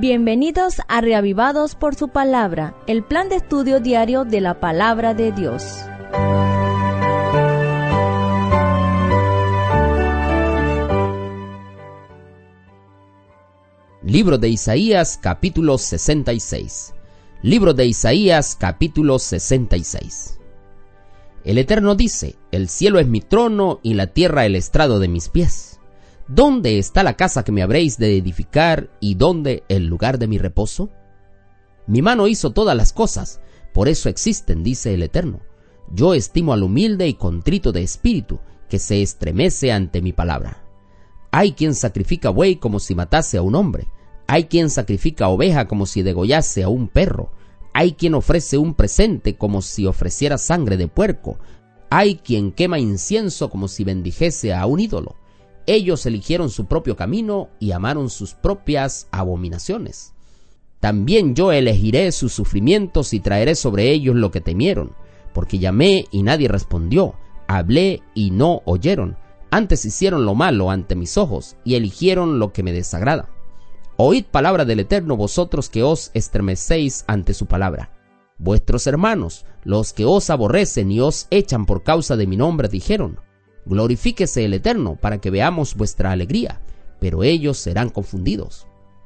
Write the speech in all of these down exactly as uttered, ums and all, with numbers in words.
Bienvenidos a Reavivados por su Palabra, el plan de estudio diario de la Palabra de Dios. Libro de Isaías, capítulo sesenta y seis. Libro de Isaías, capítulo sesenta y seis. El Eterno dice: el cielo es mi trono y la tierra el estrado de mis pies. ¿Dónde está la casa que me habréis de edificar y dónde el lugar de mi reposo? Mi mano hizo todas las cosas, por eso existen, dice el Eterno. Yo estimo al humilde y contrito de espíritu, que se estremece ante mi palabra. Hay quien sacrifica buey como si matase a un hombre. Hay quien sacrifica oveja como si degollase a un perro. Hay quien ofrece un presente como si ofreciera sangre de puerco. Hay quien quema incienso como si bendijese a un ídolo. Ellos eligieron su propio camino y amaron sus propias abominaciones. También yo elegiré sus sufrimientos y traeré sobre ellos lo que temieron, porque llamé y nadie respondió, hablé y no oyeron. Antes hicieron lo malo ante mis ojos y eligieron lo que me desagrada. Oíd palabra del Eterno, vosotros que os estremecéis ante su palabra. Vuestros hermanos, los que os aborrecen y os echan por causa de mi nombre, dijeron: glorifíquese el Eterno, para que veamos vuestra alegría, pero ellos serán confundidos.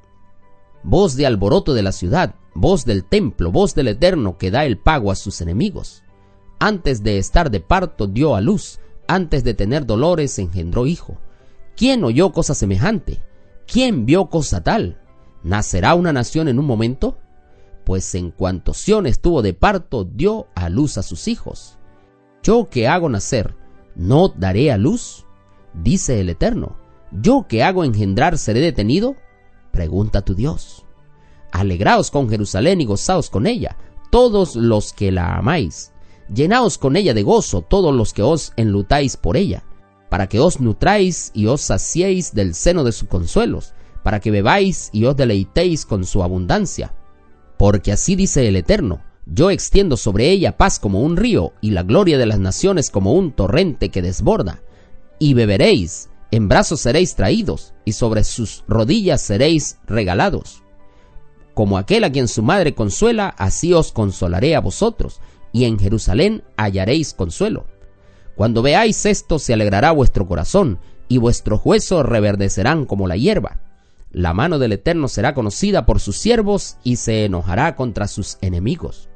Voz de alboroto de la ciudad, voz del templo, voz del Eterno que da el pago a sus enemigos. Antes de estar de parto dio a luz, antes de tener dolores engendró hijo. ¿Quién oyó cosa semejante? ¿Quién vio cosa tal? ¿Nacerá una nación en un momento? Pues en cuanto Sión estuvo de parto, dio a luz a sus hijos. Yo que hago nacer, ¿no daré a luz? Dice el Eterno. ¿Yo que hago engendrar seré detenido? Pregunta tu Dios. Alegraos con Jerusalén y gozaos con ella, todos los que la amáis. Llenaos con ella de gozo, todos los que os enlutáis por ella, para que os nutráis y os saciéis del seno de sus consuelos, para que bebáis y os deleitéis con su abundancia. Porque así dice el Eterno: yo extiendo sobre ella paz como un río, y la gloria de las naciones como un torrente que desborda. Y beberéis, en brazos seréis traídos, y sobre sus rodillas seréis regalados. Como aquel a quien su madre consuela, así os consolaré a vosotros, y en Jerusalén hallaréis consuelo. Cuando veáis esto, se alegrará vuestro corazón, y vuestros huesos reverdecerán como la hierba. La mano del Eterno será conocida por sus siervos, y se enojará contra sus enemigos.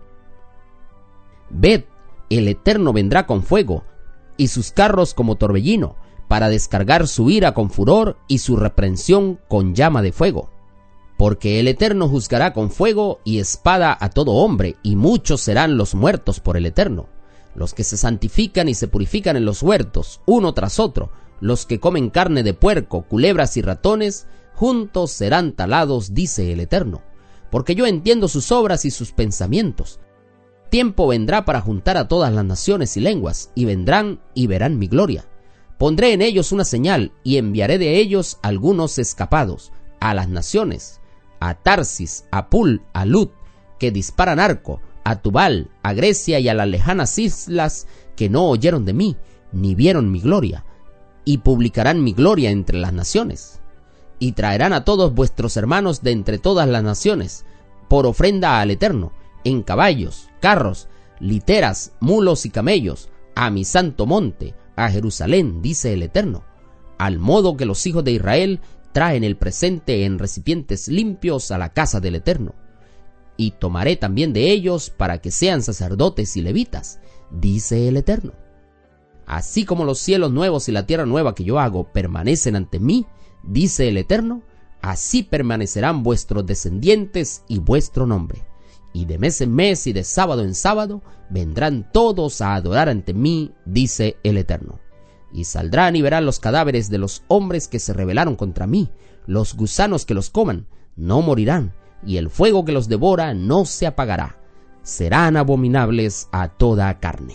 Ved, el Eterno vendrá con fuego, y sus carros como torbellino, para descargar su ira con furor y su reprensión con llama de fuego. Porque el Eterno juzgará con fuego y espada a todo hombre, y muchos serán los muertos por el Eterno. Los que se santifican y se purifican en los huertos, uno tras otro, los que comen carne de puerco, culebras y ratones, juntos serán talados, dice el Eterno. Porque yo entiendo sus obras y sus pensamientos. Tiempo vendrá para juntar a todas las naciones y lenguas, y vendrán y verán mi gloria. Pondré en ellos una señal, y enviaré de ellos algunos escapados, a las naciones, a Tarsis, a Pul, a Lut, que disparan arco, a Tubal, a Grecia y a las lejanas islas que no oyeron de mí, ni vieron mi gloria, y publicarán mi gloria entre las naciones. Y traerán a todos vuestros hermanos de entre todas las naciones, por ofrenda al Eterno, en caballos, carros, literas, mulos y camellos, a mi santo monte, a Jerusalén, dice el Eterno, al modo que los hijos de Israel traen el presente en recipientes limpios a la casa del Eterno. Y tomaré también de ellos para que sean sacerdotes y levitas, dice el Eterno. Así como los cielos nuevos y la tierra nueva que yo hago permanecen ante mí, dice el Eterno, así permanecerán vuestros descendientes y vuestro nombre. Y de mes en mes y de sábado en sábado vendrán todos a adorar ante mí, dice el Eterno. Y saldrán y verán los cadáveres de los hombres que se rebelaron contra mí, los gusanos que los coman no morirán, y el fuego que los devora no se apagará. Serán abominables a toda carne.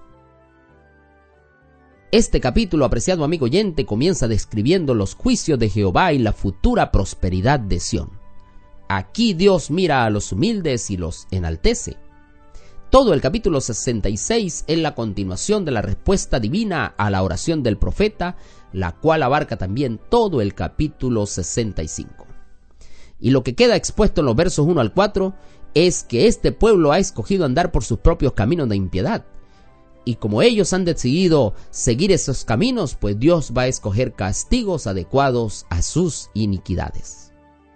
Este capítulo, apreciado amigo oyente, comienza describiendo los juicios de Jehová y la futura prosperidad de Sión. Aquí Dios mira a los humildes y los enaltece. Todo el capítulo sesenta y seis es la continuación de la respuesta divina a la oración del profeta, la cual abarca también todo el capítulo sesenta y cinco. Y lo que queda expuesto en los versos uno al cuatro es que este pueblo ha escogido andar por sus propios caminos de impiedad. Y como ellos han decidido seguir esos caminos, pues Dios va a escoger castigos adecuados a sus iniquidades.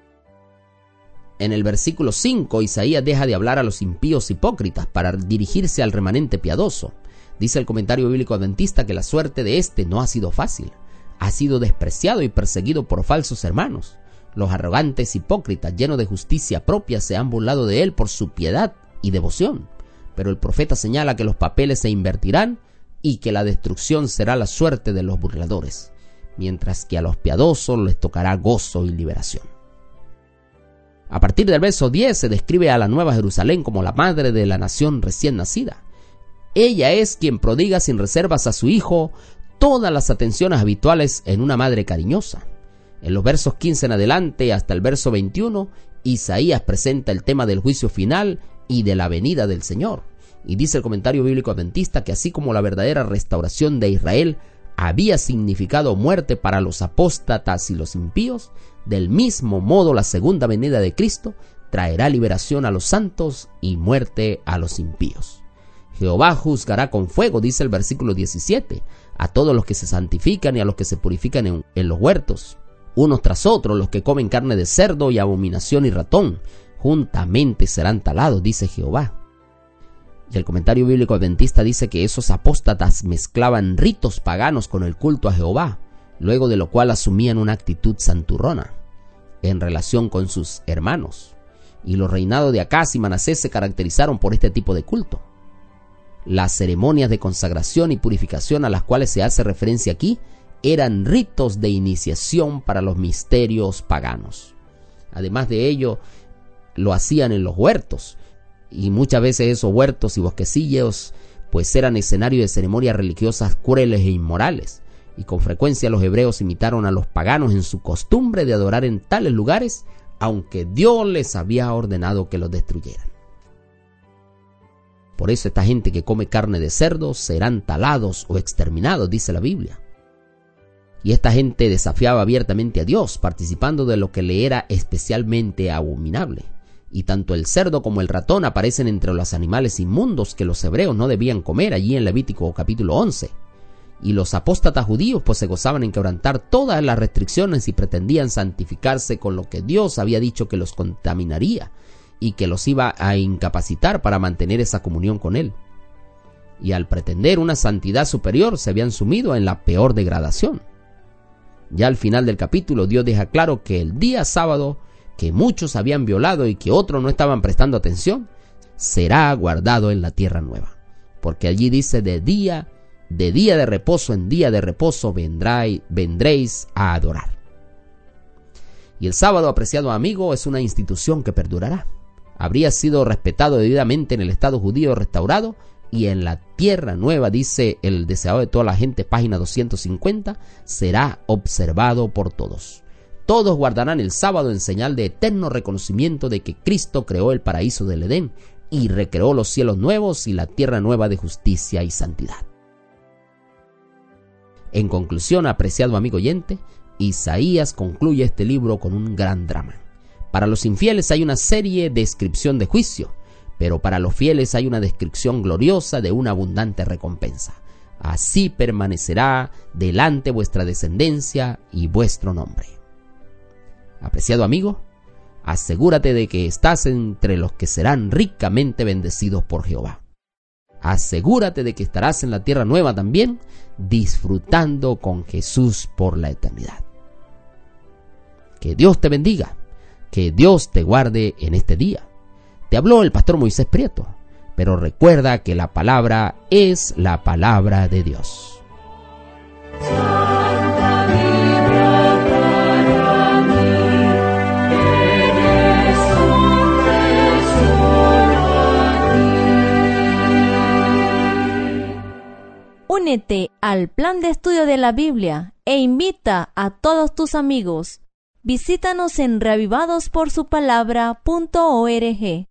En el versículo cinco, Isaías deja de hablar a los impíos hipócritas para dirigirse al remanente piadoso. Dice el comentario bíblico adventista que la suerte de este no ha sido fácil. Ha sido despreciado y perseguido por falsos hermanos. Los arrogantes hipócritas, llenos de justicia propia, se han burlado de él por su piedad y devoción. Pero el profeta señala que los papeles se invertirán y que la destrucción será la suerte de los burladores, mientras que a los piadosos les tocará gozo y liberación. A partir del verso diez se describe a la Nueva Jerusalén como la madre de la nación recién nacida. Ella es quien prodiga sin reservas a su hijo todas las atenciones habituales en una madre cariñosa. En los versos quince en adelante hasta el verso veintiuno, Isaías presenta el tema del juicio final y de la venida del Señor. Y dice el comentario bíblico adventista que así como la verdadera restauración de Israel había significado muerte para los apóstatas y los impíos, del mismo modo la segunda venida de Cristo traerá liberación a los santos y muerte a los impíos. Jehová juzgará con fuego, dice el versículo diecisiete, a todos los que se santifican y a los que se purifican en, en los huertos, unos tras otros, los que comen carne de cerdo y abominación y ratón, juntamente serán talados, dice Jehová. Y el comentario bíblico adventista dice que esos apóstatas mezclaban ritos paganos con el culto a Jehová, luego de lo cual asumían una actitud santurrona en relación con sus hermanos. Y los reinados de Acaz y Manasés se caracterizaron por este tipo de culto. Las ceremonias de consagración y purificación a las cuales se hace referencia aquí eran ritos de iniciación para los misterios paganos. Además de ello, lo hacían en los huertos, y muchas veces esos huertos y bosquecillos pues eran escenario de ceremonias religiosas crueles e inmorales, y con frecuencia los hebreos imitaron a los paganos en su costumbre de adorar en tales lugares, aunque Dios les había ordenado que los destruyeran. Por eso esta gente que come carne de cerdo serán talados o exterminados, dice la Biblia. Y esta gente desafiaba abiertamente a Dios, participando de lo que le era especialmente abominable. Y tanto el cerdo como el ratón aparecen entre los animales inmundos que los hebreos no debían comer allí en Levítico capítulo once. Y los apóstatas judíos pues se gozaban en quebrantar todas las restricciones y pretendían santificarse con lo que Dios había dicho que los contaminaría y que los iba a incapacitar para mantener esa comunión con Él. Y al pretender una santidad superior se habían sumido en la peor degradación. Ya al final del capítulo Dios deja claro que el día sábado, que muchos habían violado y que otros no estaban prestando atención, será guardado en la tierra nueva. Porque allí dice de día, de día de reposo en día de reposo vendráis, vendréis a adorar. Y el sábado, apreciado amigo, es una institución que perdurará. Habría sido respetado debidamente en el Estado judío restaurado y en la tierra nueva, dice el deseado de toda la gente, página doscientos cincuenta, será observado por todos. Todos guardarán el sábado en señal de eterno reconocimiento de que Cristo creó el paraíso del Edén y recreó los cielos nuevos y la tierra nueva de justicia y santidad. En conclusión, apreciado amigo oyente, Isaías concluye este libro con un gran drama. Para los infieles hay una serie de descripción de juicio, pero para los fieles hay una descripción gloriosa de una abundante recompensa. Así permanecerá delante vuestra descendencia y vuestro nombre. Apreciado amigo, asegúrate de que estás entre los que serán ricamente bendecidos por Jehová. Asegúrate de que estarás en la tierra nueva también, disfrutando con Jesús por la eternidad. Que Dios te bendiga, que Dios te guarde en este día. Te habló el pastor Moisés Prieto, pero recuerda que la palabra es la palabra de Dios. Únete al plan de estudio de la Biblia e invita a todos tus amigos. Visítanos en reavivados por su palabra punto org.